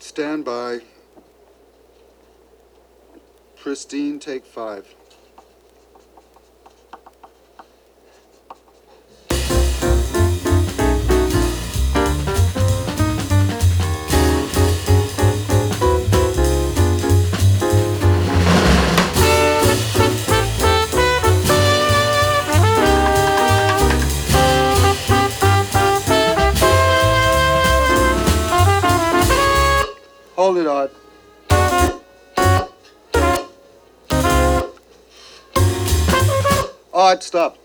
Stand by. Pristine, take 5. Hold it, Odd. Odd, stop.